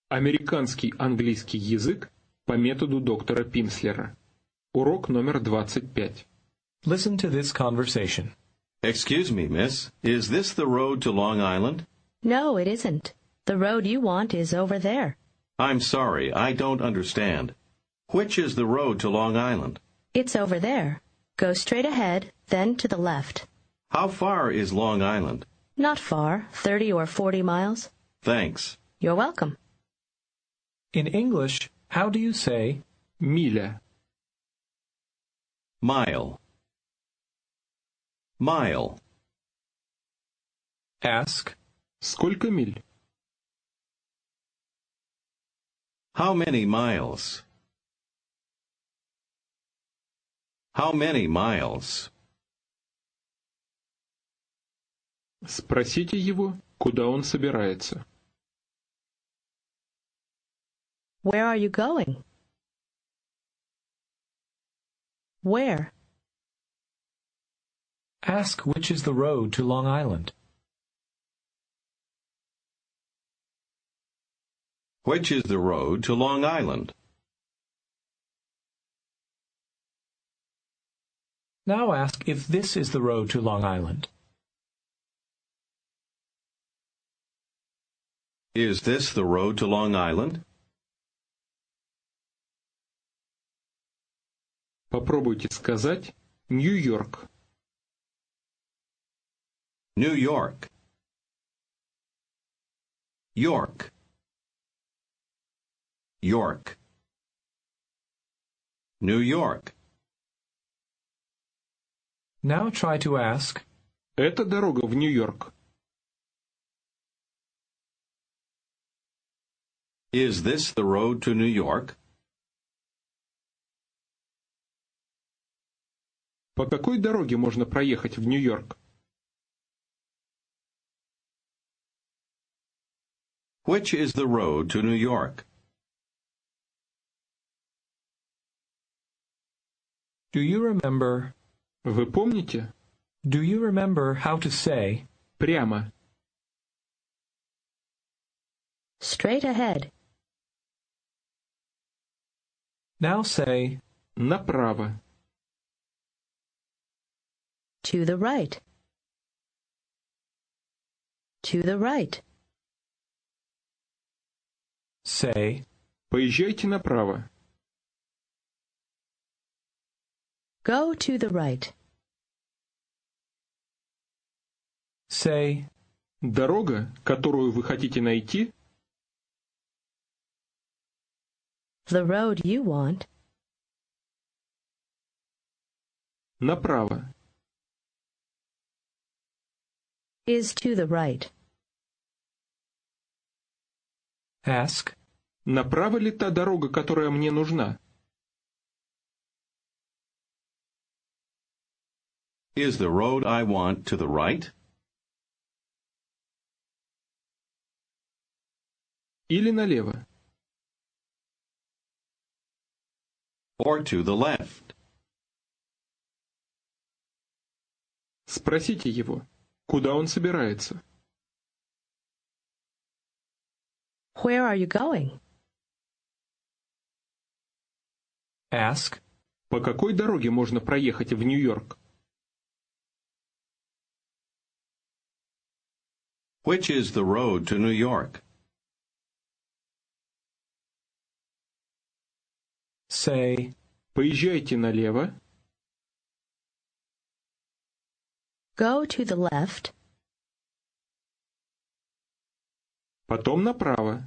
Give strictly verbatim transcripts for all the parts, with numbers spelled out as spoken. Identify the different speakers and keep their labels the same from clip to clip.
Speaker 1: Американский английский язык по методу доктора Пимслера. Урок номер двадцать пять.
Speaker 2: Listen to this conversation.
Speaker 3: Excuse me, miss. Is this the road to Long Island?
Speaker 4: No, it isn't. The road you want is over there.
Speaker 3: I'm sorry, I don't understand. Which is the road to Long Island?
Speaker 4: It's over there. Go straight ahead, then to the left.
Speaker 3: How far is Long Island?
Speaker 4: Not far, thirty or forty miles.
Speaker 3: Thanks.
Speaker 4: You're welcome.
Speaker 2: In English, how do you say
Speaker 1: Миля.
Speaker 3: Mile. Mile.
Speaker 2: ask,
Speaker 1: Сколько миль?
Speaker 3: How many miles? How many miles?
Speaker 1: Спросите его, куда он собирается.
Speaker 4: Where are you going? Where?
Speaker 2: ask which is the road to Long Island.
Speaker 3: Which is the road to Long Island?
Speaker 2: Now ask if this is the road to Long Island.
Speaker 3: Is this the road to Long Island?
Speaker 1: Попробуйте сказать Нью-Йорк.
Speaker 3: New York. York. York. New York.
Speaker 2: Now try to ask,
Speaker 1: Это дорога в Нью-Йорк.
Speaker 3: Is this the road to New York?
Speaker 1: По какой дороге можно проехать в Нью-Йорк?
Speaker 3: Which is the road to New York?
Speaker 2: do you remember,
Speaker 1: Вы помните?
Speaker 2: do you remember how to say,
Speaker 1: Прямо.
Speaker 4: Straight ahead.
Speaker 2: now say,
Speaker 1: Направо.
Speaker 4: To the right. To the right.
Speaker 2: say,
Speaker 1: Поезжайте направо.
Speaker 4: Go to the right.
Speaker 2: say,
Speaker 1: Дорога, которую вы хотите найти,
Speaker 4: The road you want
Speaker 1: направо.
Speaker 4: is to the right.
Speaker 2: ask,
Speaker 1: Направо ли та дорога, которая мне нужна?
Speaker 3: Is the road I want to the right?
Speaker 1: Или налево?
Speaker 3: Or to the left?
Speaker 1: Спросите его, куда он собирается.
Speaker 4: Where are you going?
Speaker 2: ask,
Speaker 1: По какой дороге можно проехать в Нью-Йорк?
Speaker 3: Which is the road to New York?
Speaker 2: say,
Speaker 1: Поезжайте налево,
Speaker 4: Go to the left.
Speaker 1: потом направо.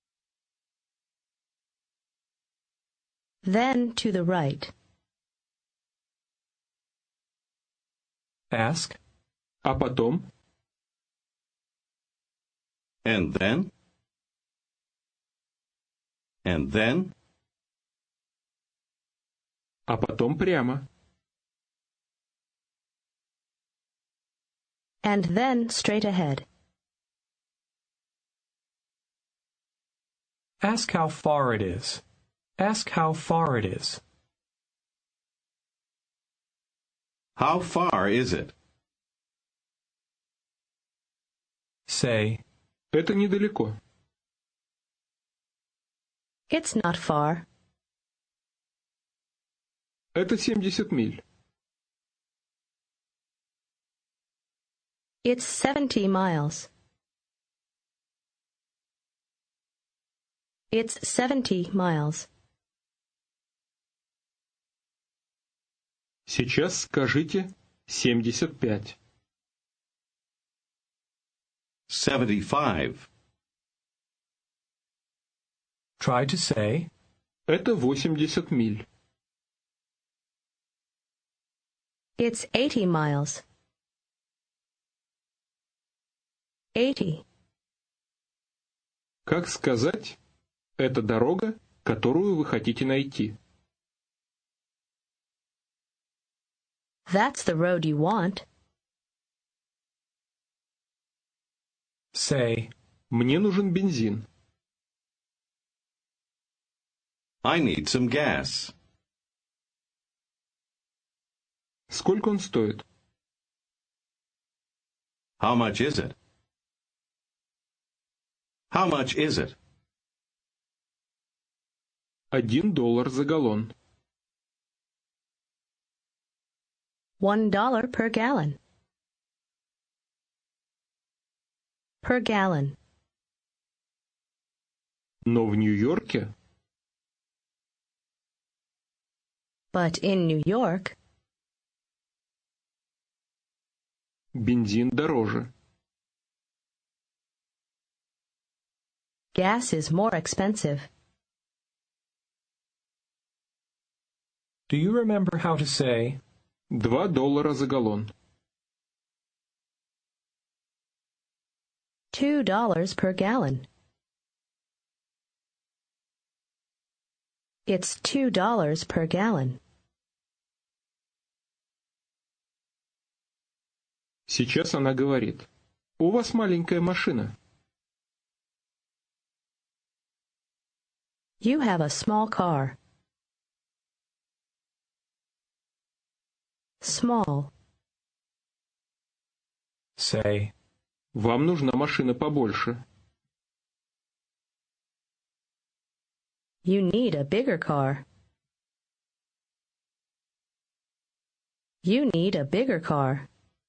Speaker 4: Then to the right.
Speaker 2: ask,
Speaker 1: А потом?
Speaker 3: And then? And then?
Speaker 1: А потом прямо.
Speaker 4: And then straight ahead.
Speaker 2: ask how far it is. Ask how far it is.
Speaker 3: How far is it?
Speaker 2: Say,
Speaker 1: Это недалеко.
Speaker 4: It's not far.
Speaker 1: Это семьдесят миль.
Speaker 4: It's seventy miles. It's seventy miles.
Speaker 1: Сейчас скажите семьдесят пять.
Speaker 3: Seventy-five.
Speaker 2: Try to say,
Speaker 1: Это восемьдесят миль.
Speaker 4: It's eighty miles. Eighty.
Speaker 1: Как сказать, это дорога, которую вы хотите найти.
Speaker 4: That's the road you want.
Speaker 2: say,
Speaker 1: Мне нужен бензин.
Speaker 3: I need some gas.
Speaker 1: Сколько он стоит?
Speaker 3: How much is it? How much is it?
Speaker 1: Один доллар за галлон.
Speaker 4: One dollar per gallon. Per gallon.
Speaker 1: Но в Нью-Йорке
Speaker 4: But in New York,
Speaker 1: бензин дороже.
Speaker 4: gas is more expensive.
Speaker 2: do you remember how to say,
Speaker 1: Два доллара за галлон.
Speaker 4: Two dollars per gallon. It's two dollars per gallon.
Speaker 1: Сейчас она говорит. У вас маленькая машина.
Speaker 4: You have a small car. Small.
Speaker 2: say,
Speaker 1: Вам нужна машина побольше.
Speaker 4: You need a bigger car. You need a bigger car.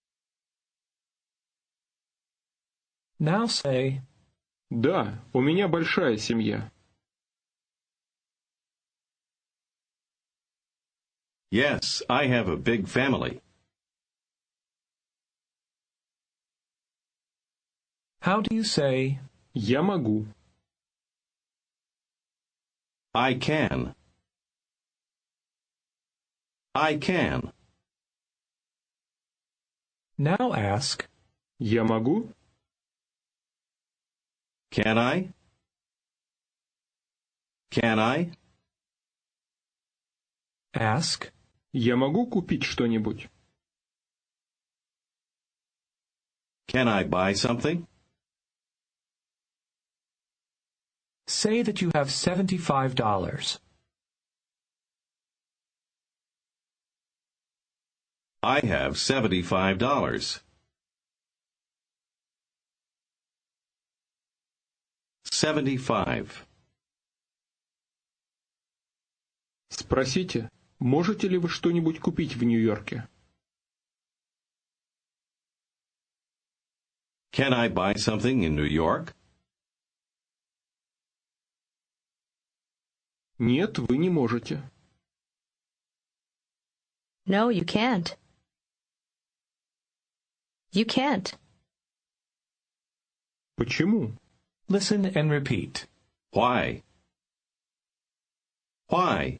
Speaker 2: now say,
Speaker 1: Да, у меня большая семья.
Speaker 3: Yes, I have a big family.
Speaker 2: how do you say,
Speaker 1: Я могу.
Speaker 3: I can. I can.
Speaker 2: now ask,
Speaker 1: Я могу?
Speaker 3: Can I? Can I?
Speaker 2: ask,
Speaker 1: Я могу купить что-нибудь?
Speaker 3: Can I buy something?
Speaker 2: say that you have seventy-five dollars.
Speaker 3: I have seventy-five dollars. Seventy-five.
Speaker 1: Спросите, можете ли вы что-нибудь купить в Нью-Йорке?
Speaker 3: Can I buy something in New York?
Speaker 1: Нет, вы не можете.
Speaker 4: No, you can't. You can't.
Speaker 1: Почему?
Speaker 2: Listen and repeat.
Speaker 3: Why? Why?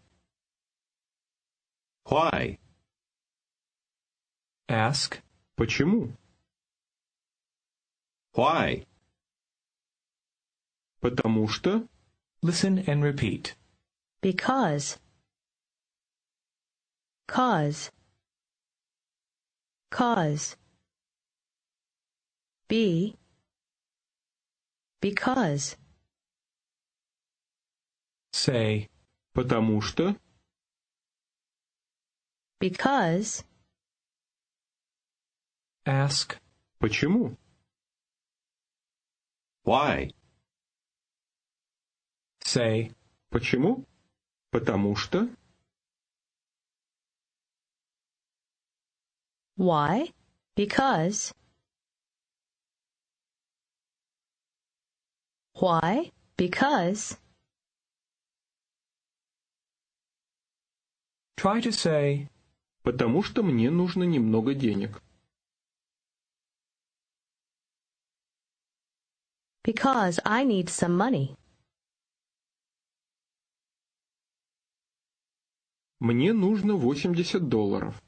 Speaker 3: Why?
Speaker 2: Ask,
Speaker 1: Почему?
Speaker 3: Why?
Speaker 1: Потому что...
Speaker 2: listen and repeat.
Speaker 4: Because. Cause. Cause. Be. Because.
Speaker 2: say,
Speaker 1: Потому что...
Speaker 4: Because.
Speaker 2: ask,
Speaker 1: Почему?
Speaker 3: Why?
Speaker 2: say,
Speaker 1: Почему? Потому что.
Speaker 4: Why? Because. Why? Because.
Speaker 2: Try to say,
Speaker 1: Потому что мне нужно немного денег.
Speaker 4: Because I need some money.
Speaker 1: Мне нужно восемьдесят долларов.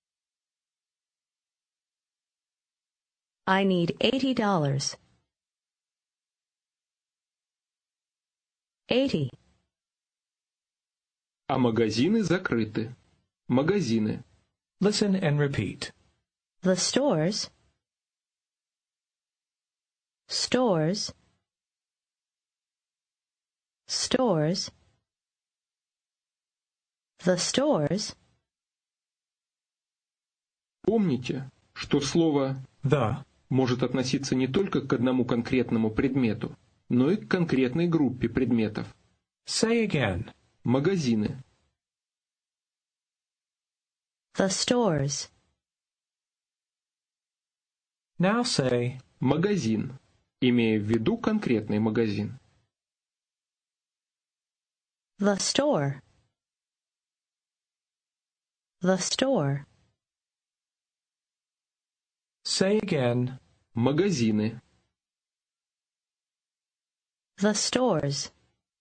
Speaker 4: I need eighty dollars. Eighty.
Speaker 1: А магазины закрыты. Магазины.
Speaker 2: listen and repeat.
Speaker 4: The stores. Stores. Stores. The stores.
Speaker 1: Помните, что слово
Speaker 2: The
Speaker 1: может относиться не только к одному конкретному предмету, но и к конкретной группе предметов.
Speaker 2: Say again.
Speaker 1: Магазины.
Speaker 4: The stores.
Speaker 2: Now say,
Speaker 1: Магазин, имея в виду конкретный магазин.
Speaker 4: The store. The store.
Speaker 2: say again,
Speaker 1: Магазины.
Speaker 4: The stores.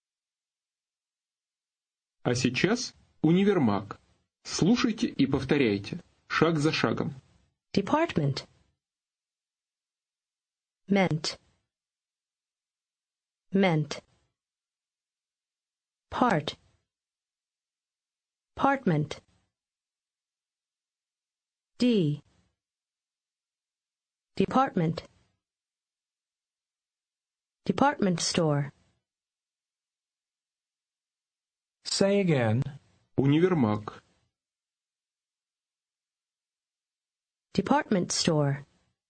Speaker 1: А сейчас универмаг. Слушайте и повторяйте, шаг за шагом.
Speaker 4: Department. Meant. Meant. Part. Partment. D. Department. Department store.
Speaker 2: say again,
Speaker 1: Универмаг.
Speaker 4: Department store.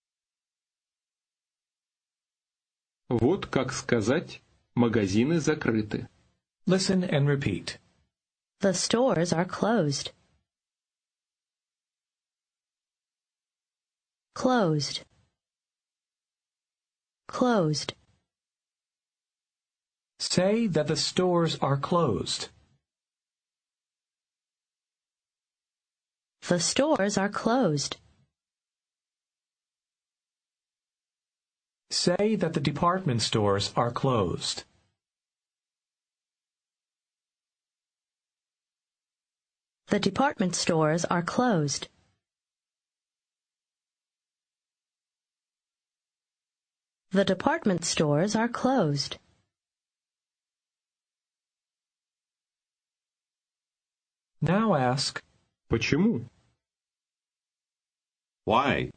Speaker 1: Вот как сказать, магазины закрыты.
Speaker 2: listen and repeat.
Speaker 4: The stores are closed. Closed. Closed.
Speaker 2: Say that the stores are closed.
Speaker 4: The stores are closed.
Speaker 2: Say that the department stores are closed.
Speaker 4: The department stores are closed. The department stores are closed.
Speaker 2: Now ask,
Speaker 1: Почему?
Speaker 3: Why?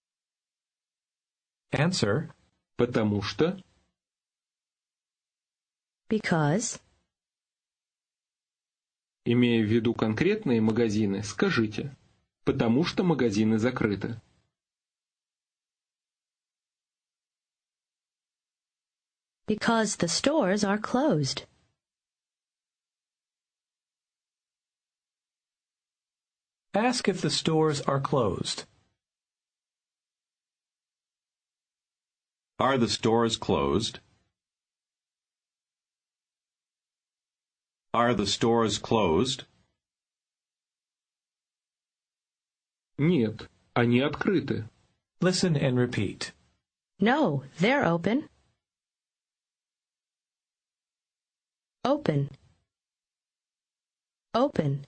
Speaker 2: answer,
Speaker 1: Потому что.
Speaker 4: Because.
Speaker 1: Имея в виду конкретные магазины, скажите, потому что магазины закрыты.
Speaker 4: Because the stores are closed.
Speaker 2: ask if the stores are closed.
Speaker 3: Are the stores closed? Are the stores closed?
Speaker 1: Нет, они открыты.
Speaker 2: Listen and repeat.
Speaker 4: No, they're open. Open. Open.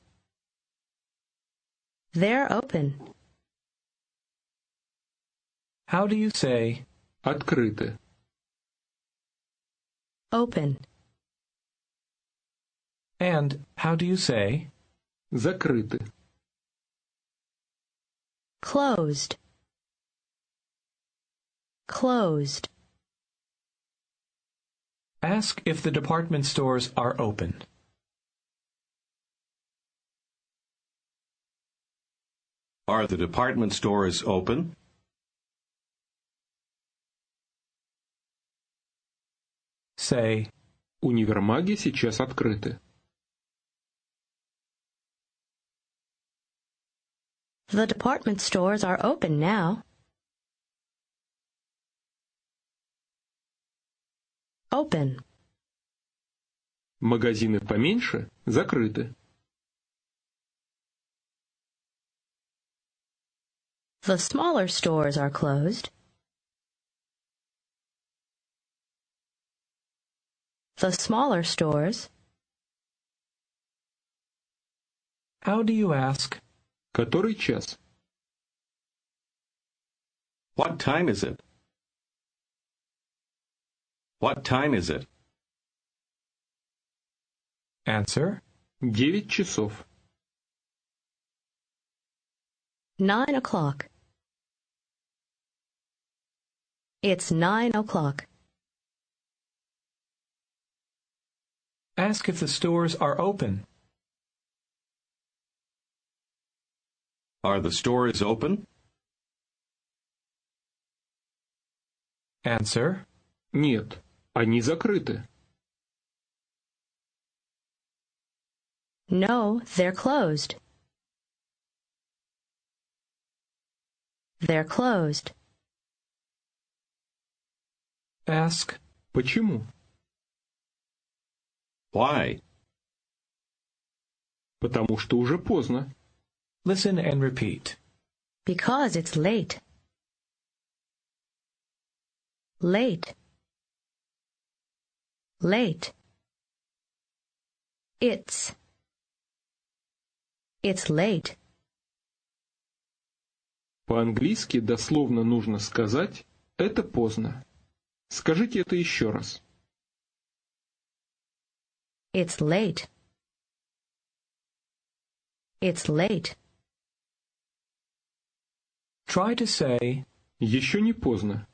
Speaker 4: They're open.
Speaker 2: How do you say,
Speaker 1: Открыты.
Speaker 4: Open.
Speaker 2: and how do you say,
Speaker 1: Закрыты.
Speaker 4: Closed. Closed.
Speaker 2: ask if the department stores are open.
Speaker 3: Are the department stores open?
Speaker 2: Say,
Speaker 1: Универмаги сейчас открыты.
Speaker 4: The department stores are open now. Open.
Speaker 1: Магазины поменьше закрыты.
Speaker 4: The smaller stores are closed. The smaller stores.
Speaker 2: How do you ask?
Speaker 1: Который час?
Speaker 3: What time is it? What time is it?
Speaker 2: Answer.
Speaker 1: Девять часов.
Speaker 4: Nine o'clock. It's nine o'clock.
Speaker 2: Ask if the stores are open.
Speaker 3: Are the stores open?
Speaker 2: Answer.
Speaker 1: Нет, они закрыты.
Speaker 4: No, they're closed. They're closed.
Speaker 2: Ask.
Speaker 1: Почему?
Speaker 3: Why?
Speaker 1: Потому что уже поздно.
Speaker 2: Listen and repeat.
Speaker 4: Because it's late. Late. Late. It's. It's late.
Speaker 1: По-английски дословно нужно сказать «это поздно». Скажите это еще раз.
Speaker 4: It's late. It's late.
Speaker 2: Try to say,
Speaker 1: Еще не поздно.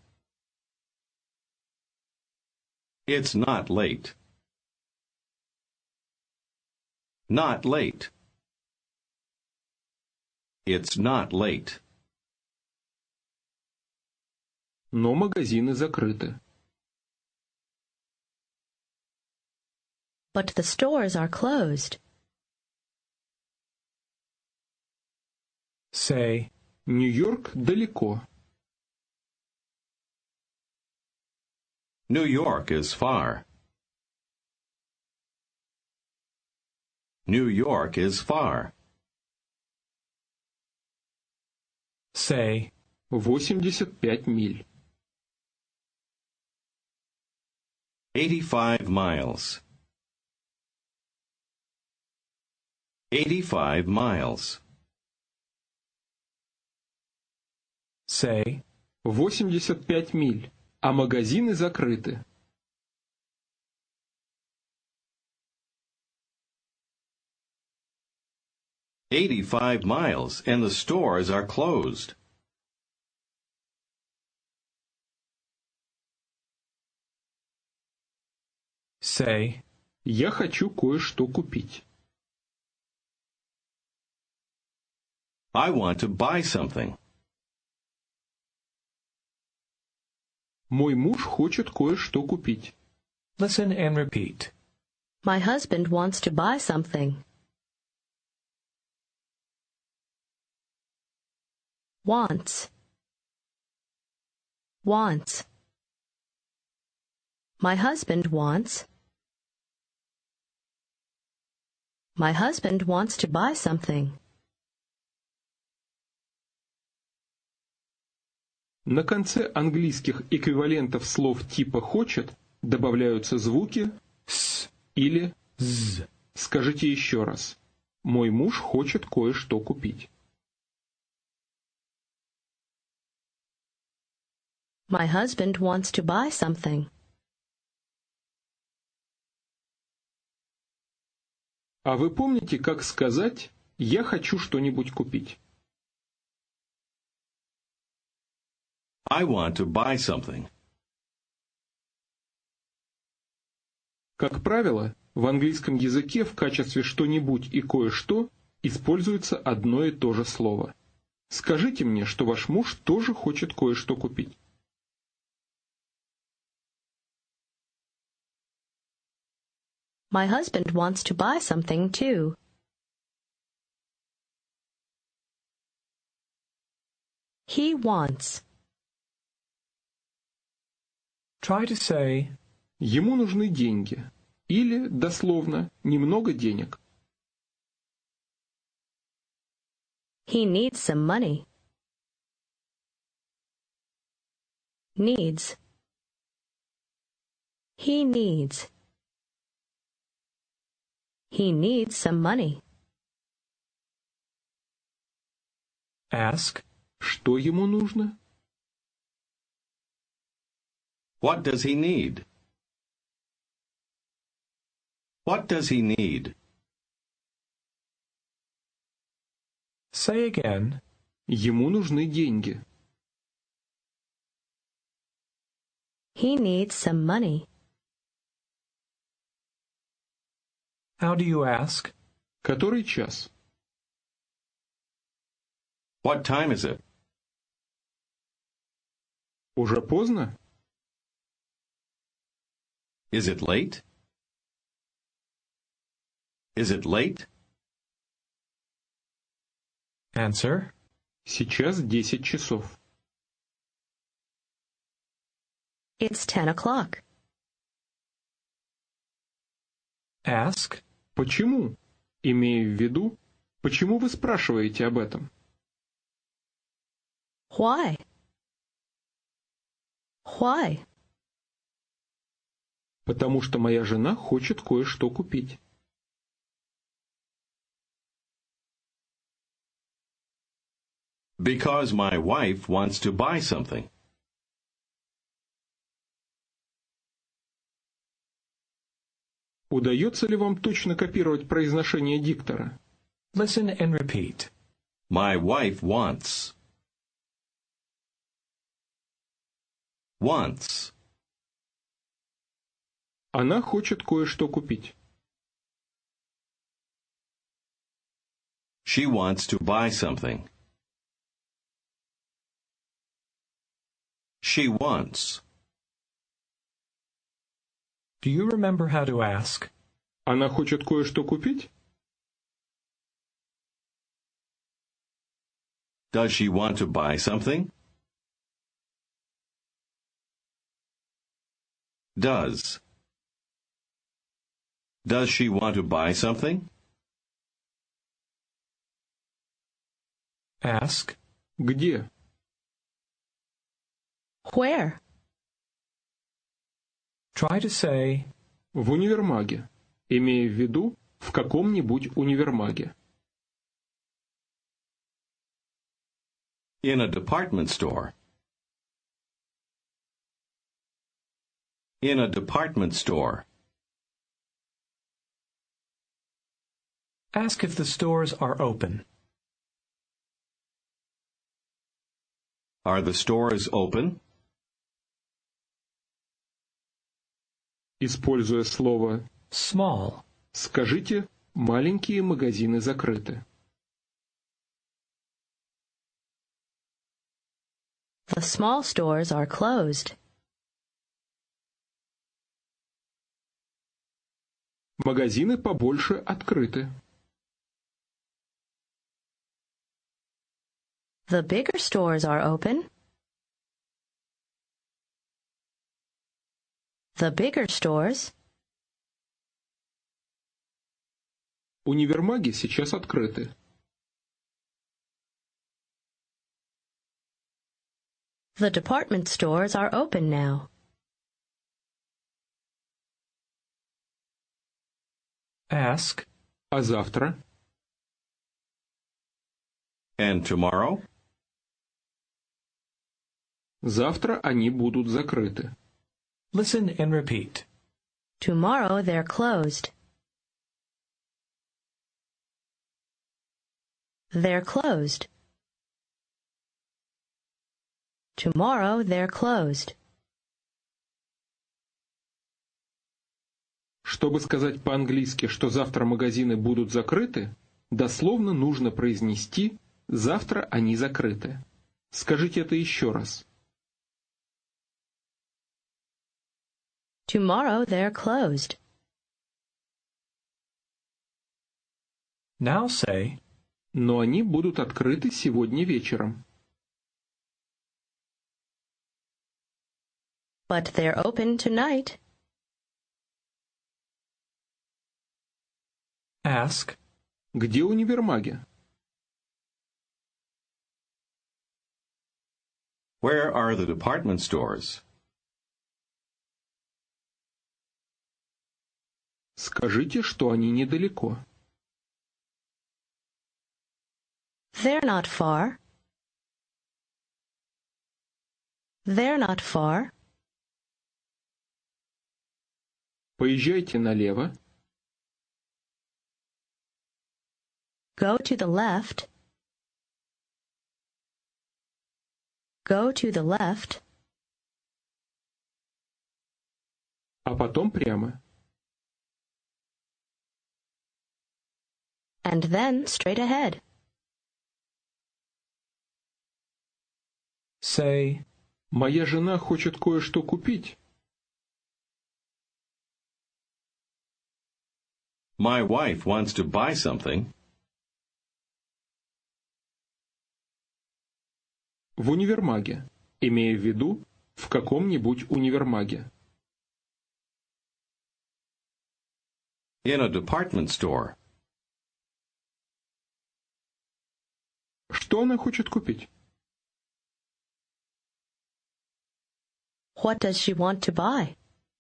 Speaker 3: It's not late. Not late. It's not late.
Speaker 1: Но магазины закрыты.
Speaker 4: But the stores are closed.
Speaker 2: say,
Speaker 1: Нью-Йорк далеко.
Speaker 3: New York is far. New York is far.
Speaker 2: say,
Speaker 1: восемьдесят пять миль.
Speaker 3: Eighty-five miles. Eighty-five miles.
Speaker 2: say,
Speaker 1: восемьдесят пять миль, а магазины закрыты.
Speaker 3: Eighty-five miles, and the stores are closed.
Speaker 2: say,
Speaker 1: Я хочу кое-что купить.
Speaker 3: I want to buy something.
Speaker 1: Мой муж хочет кое-что купить.
Speaker 2: listen and repeat.
Speaker 4: My husband wants to buy something. Wants. Wants. My husband wants. My husband wants to buy something.
Speaker 1: На конце английских эквивалентов слов типа «хочет» добавляются звуки
Speaker 2: s,
Speaker 1: или
Speaker 2: z.
Speaker 1: скажите еще раз. Мой муж хочет кое-что купить.
Speaker 4: My husband wants to buy something.
Speaker 1: А вы помните, как сказать «я хочу что-нибудь купить»?
Speaker 3: I want to buy something.
Speaker 1: Как правило, в английском языке в качестве «что-нибудь» и «кое-что» используется одно и то же слово. Скажите мне, что ваш муж тоже хочет кое-что купить.
Speaker 4: My husband wants to buy something, too. He wants.
Speaker 2: Try to say,
Speaker 1: Ему нужны деньги. Или, дословно, немного денег.
Speaker 4: He needs some money. Needs. He needs. He needs some money.
Speaker 2: ask,
Speaker 1: Что ему нужно?
Speaker 3: What does he need? What does he need?
Speaker 2: say again,
Speaker 1: Ему нужны деньги.
Speaker 4: He needs some money.
Speaker 2: how do you ask?
Speaker 1: Который час?
Speaker 3: What time is it?
Speaker 1: Уже поздно?
Speaker 3: Is it late? Is it late?
Speaker 2: Answer,
Speaker 1: Сейчас десять часов.
Speaker 4: It's ten o'clock.
Speaker 2: ask,
Speaker 1: Почему? Имея в виду, почему вы спрашиваете об этом?
Speaker 4: Why? Why?
Speaker 1: Потому что моя жена хочет кое-что купить.
Speaker 3: Because my wife wants to buy something.
Speaker 1: Удается ли вам точно копировать произношение диктора?
Speaker 2: listen and repeat.
Speaker 3: My wife wants. Wants.
Speaker 1: Она хочет кое-что купить.
Speaker 3: She wants to buy something. She wants.
Speaker 2: Do you remember how to ask?
Speaker 1: Она хочет кое-что купить?
Speaker 3: Does she want to buy something? Does. Does she want to buy something?
Speaker 2: ask,
Speaker 1: Где?
Speaker 4: Where?
Speaker 2: try to say,
Speaker 1: В универмаге. Имея в виду, в каком-нибудь универмаге.
Speaker 3: In a department store. In a department store.
Speaker 2: ask if the stores are open.
Speaker 3: Are the stores open?
Speaker 1: Используя слово
Speaker 2: small,
Speaker 1: «скажите, маленькие магазины закрыты».
Speaker 4: The small stores are closed.
Speaker 1: Магазины побольше открыты.
Speaker 4: The bigger stores are open. The bigger stores.
Speaker 1: Универмаги сейчас открыты.
Speaker 4: The department stores are open now.
Speaker 2: ask,
Speaker 1: А завтра?
Speaker 3: And tomorrow?
Speaker 1: Завтра они будут закрыты.
Speaker 2: listen and repeat.
Speaker 4: Tomorrow they're closed. They're closed. Tomorrow they're closed.
Speaker 1: Чтобы сказать по-английски, что завтра магазины будут закрыты, дословно нужно произнести «завтра они закрыты». Скажите это еще раз.
Speaker 4: Tomorrow they're closed.
Speaker 2: Now say,
Speaker 1: но они будут открыты сегодня вечером.
Speaker 4: But they're open tonight.
Speaker 2: ask,
Speaker 1: Где универмаги?
Speaker 3: Where are the department stores?
Speaker 1: Скажите, что они недалеко.
Speaker 4: They're not far. They're not far.
Speaker 1: Поезжайте налево.
Speaker 4: Go to the left. Go to the left.
Speaker 1: А потом прямо.
Speaker 4: And then straight ahead.
Speaker 2: say,
Speaker 1: Моя жена хочет кое-что купить.
Speaker 3: My wife wants to buy something.
Speaker 1: В универмаге, имея в виду в каком-нибудь универмаге.
Speaker 3: In a department store.
Speaker 1: Что она хочет купить?
Speaker 4: What does she want to buy?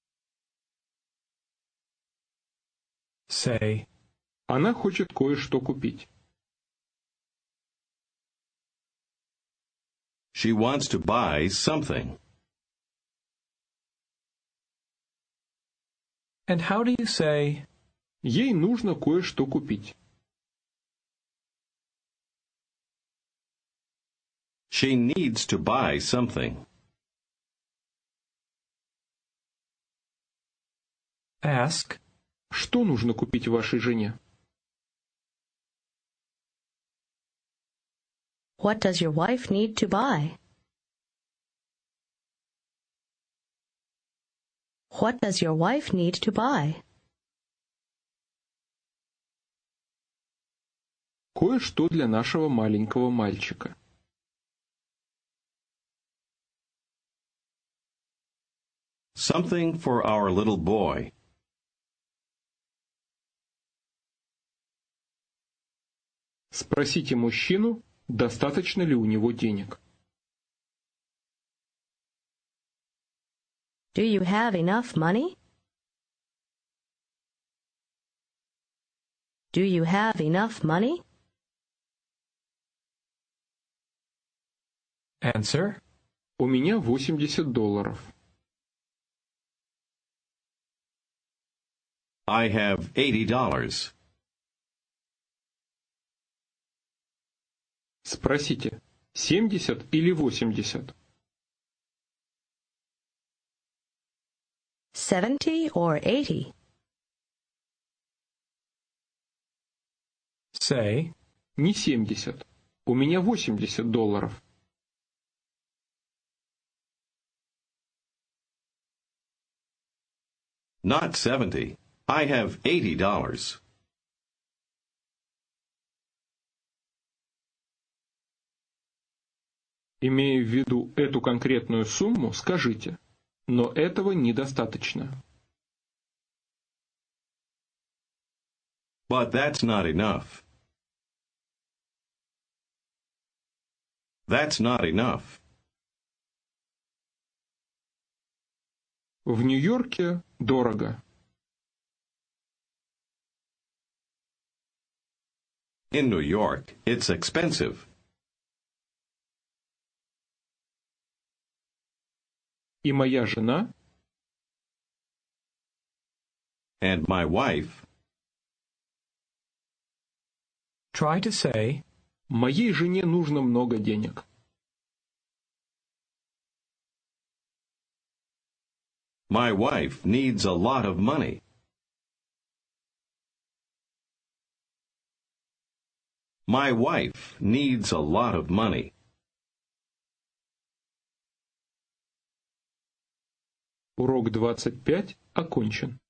Speaker 2: say,
Speaker 1: Она хочет кое-что купить.
Speaker 3: She wants to buy something.
Speaker 2: and how do you say,
Speaker 1: Ей нужно кое-что купить.
Speaker 3: She needs to buy something.
Speaker 2: ask,
Speaker 1: Что нужно купить вашей жене?
Speaker 4: What does your wife need to buy? What does your wife need to buy?
Speaker 1: Кое-что для нашего маленького мальчика.
Speaker 3: Something for our little boy.
Speaker 1: Спросите мужчину, достаточно ли у него денег.
Speaker 4: Do you have enough money? Do you have enough money?
Speaker 2: answer,
Speaker 1: У меня восемьдесят долларов.
Speaker 3: I have eighty dollars.
Speaker 1: Спросите, семьдесят или восемьдесят?
Speaker 4: Seventy or eighty?
Speaker 2: say,
Speaker 1: Не семьдесят. У меня восемьдесят долларов.
Speaker 3: Not seventy. I have eighty dollars.
Speaker 1: Имея в виду эту конкретную сумму, скажите, но этого недостаточно.
Speaker 3: But that's not enough. That's not enough.
Speaker 1: В Нью-Йорке дорого.
Speaker 3: In New York, it's expensive.
Speaker 1: И моя жена
Speaker 3: And my wife,
Speaker 2: try to say,
Speaker 1: Моей жене нужно много денег.
Speaker 3: my wife needs a lot of money. My wife needs a lot of money.
Speaker 1: Урок двадцать пять окончен.